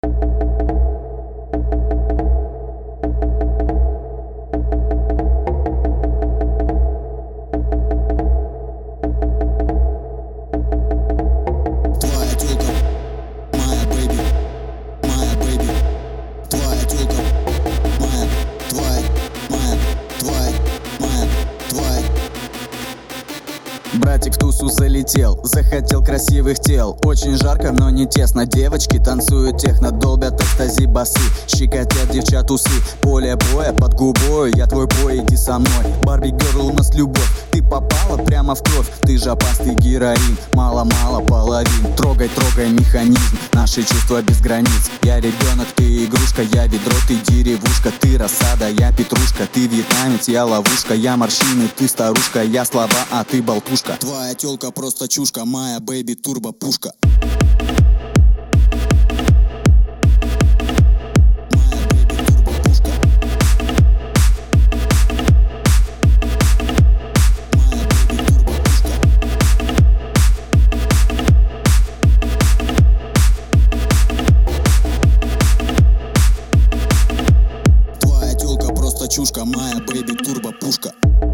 Братик в тусу залетел, захотел красивых тел. Очень жарко, но не тесно. Девочки танцуют техно, долбят экстази басы, щекотят девчат усы. Поле боя под губой, я твой бой, иди со мной. Барби герл, у нас любовь, ты попала прямо в кровь. Ты же опасный героин, мало-мало половин. Трогай, трогай механизм, наши чувства без границ. Я ребенок, ты игрушка, я ведро, ты деревушка. Ты рассада, я петрушка, ты вьетнамец, я ловушка. Я морщины, ты старушка, я слова, а ты болтушка. Твоя тёлка просто чушка, моя бэйби турбо пушка. Твоя тёлка просто чушка, моя бэйби турбо пушка.